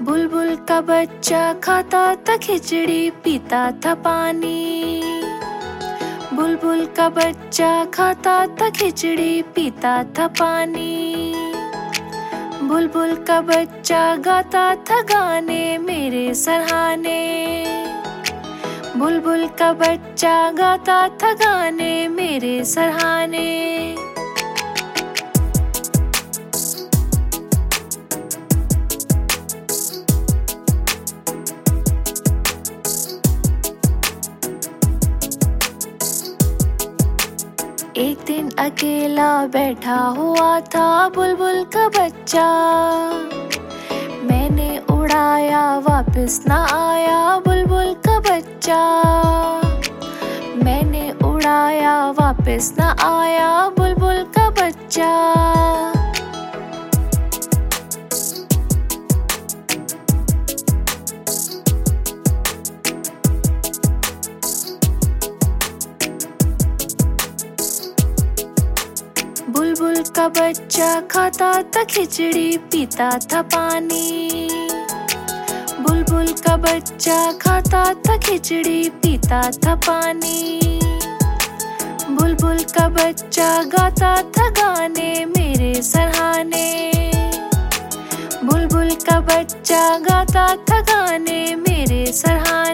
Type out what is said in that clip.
बुलबुल का बच्चा खाता था खिचड़ी, पीता था पानी। बुलबुल का बच्चा खाता था खिचड़ी, पीता था पानी। बुलबुल का बच्चा गाता था गाने मेरे सराहने। बुलबुल का बच्चा गाता था गाने मेरे सराहने। एक दिन अकेला बैठा हुआ था बुलबुल का बच्चा। मैंने उड़ाया वापस ना आया बुलबुल का बच्चा। मैंने उड़ाया वापस ना आया बुलबुल का बच्चा। बुलबुल का बच्चा खाता था खिचड़ी, पीता था पानी। बुलबुल का बच्चा खाता था खिचड़ी, पीता था पानी। बुलबुल का बच्चा गाता था गाने मेरे सराहने। बुलबुल का बच्चा गाता था गाने मेरे सराहने।